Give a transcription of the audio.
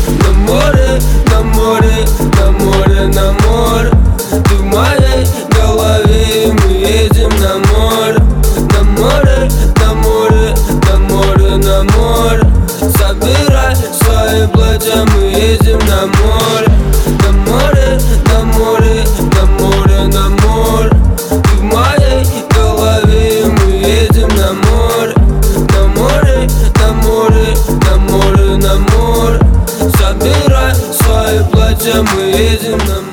На море, на море, на море, на море. Ты в моей голове, и мы едем на море. На море, на море, на море, на море. Собирай свои платья, мы едем на море. На море, на море, на море, на море. Ты в моей голове, и мы едем на море. На море, на море, на море, на море. Собирай свои платья, мы едем на море.